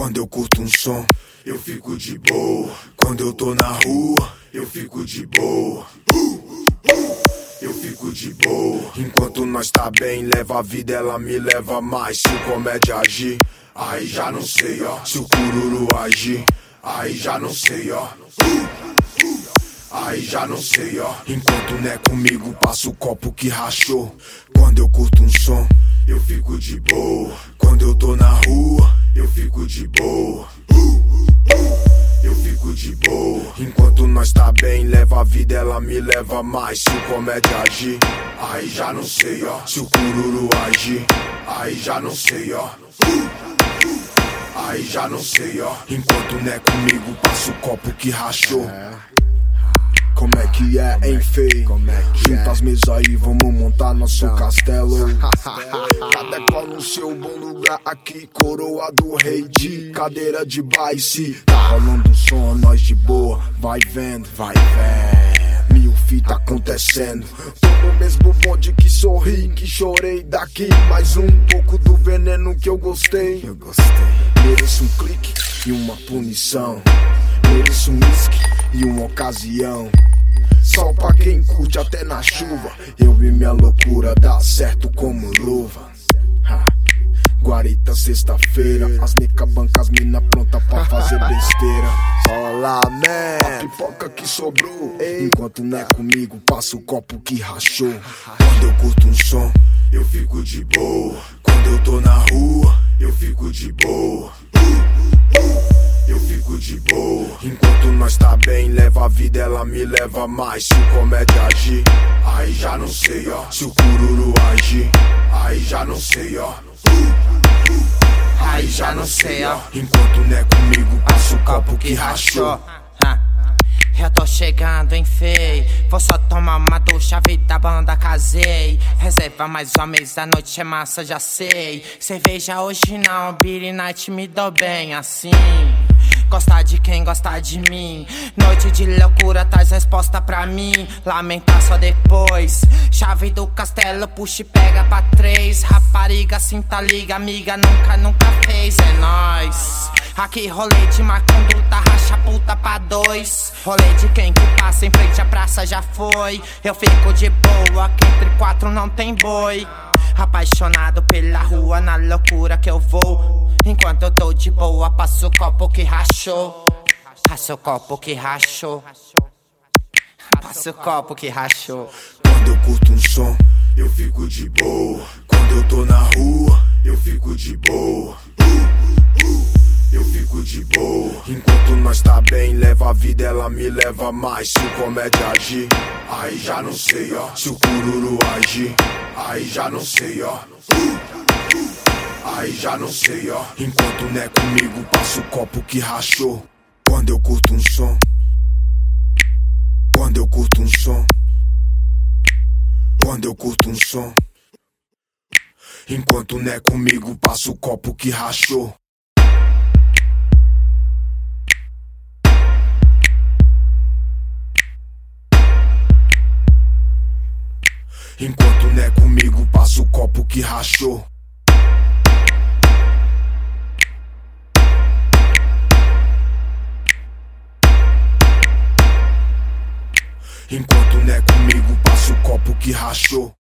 Quando eu curto um som, eu fico de boa. Quando eu tô na rua, eu fico de boa. Eu fico de boa. Enquanto nós tá bem, leva a vida, ela me leva mais. Se o comédia agir, aí já não sei, ó. Se o cururu agir, aí já não sei, ó. Aí já não sei, ó. Enquanto não é comigo, passa o copo que rachou. Quando eu curto um som, eu fico de boa. Quando eu tô na rua, eu fico de boa. Eu fico de boa. Enquanto nós tá bem, leva a vida, ela me leva mais. Se o comédia agir, aí já não sei, ó. Se o cururu agir, aí já não sei, ó. Aí já não sei, ó. Enquanto não é comigo, passa o copo que rachou. Como é que é, hein, fei? Junta as mesas aí, vamos montar nosso castelo. Cada qual no seu bom lugar aqui, coroa do rei de cadeira de baice. Tá rolando o som, nós de boa, vai vendo, vai vendo. Mil fita acontecendo. Tô no mesmo bonde que sorri, que chorei daqui. Mais um pouco do veneno que eu gostei. Mereço um clique e uma punição. Mereço um whisky e uma ocasião. Sol pra quem curte até na chuva. Eu e minha loucura dá certo como luva. Guarita sexta-feira, as nica banca, as mina pronta pra fazer besteira. Olá, man, a pipoca que sobrou. Enquanto não é comigo, passa o copo que rachou. Quando eu curto um som, eu fico de boa. Quando eu tô na rua, eu fico de boa. Eu fico de boa. Enquanto nós tá bem, leva a vida, ela me leva mais. Se o comédia agir, aí já não sei, ó. Se o cururu agir, aí já não sei, ó. Aí já não sei, ó. Enquanto não é comigo, passa o copo que rachou. Eu tô chegando, hein, fei. Vou só tomar uma ducha, vida banda casei. Reserva mais uma mesa, a noite é massa, já sei. Cerveja hoje não, beer night me dou bem assim. Gostar de quem gosta de mim. Noite de loucura, traz resposta pra mim. Lamentar só depois. Chave do castelo, puxa e pega pra 3. Rapariga, cinta liga, amiga, nunca fez. É nóis. Aqui rolê de má conduta, racha puta pra 2. Rolê de quem que passa em frente à praça já foi. Eu fico de boa, que entre 4 não tem boi. Apaixonado pela rua, na loucura que eu vou. Enquanto eu tô de boa, passo o copo que rachou. Passa o copo que rachou. Passa o copo que rachou. Quando eu curto um som, eu fico de boa. Quando eu tô na rua, eu fico de boa. Eu fico de boa. Enquanto nós tá bem, leva a vida, ela me leva mais. Se o comédia agir, aí já não sei, ó. Se o cururu agir, aí já não sei, ó. Aí já não sei, ó. Enquanto não é comigo, passa o copo que rachou. Quando eu curto um som, quando eu curto um som, quando eu curto um som. Enquanto não é comigo, passa o copo que rachou. Enquanto não é comigo, passa o copo que rachou. Enquanto não é comigo, passa o copo que rachou.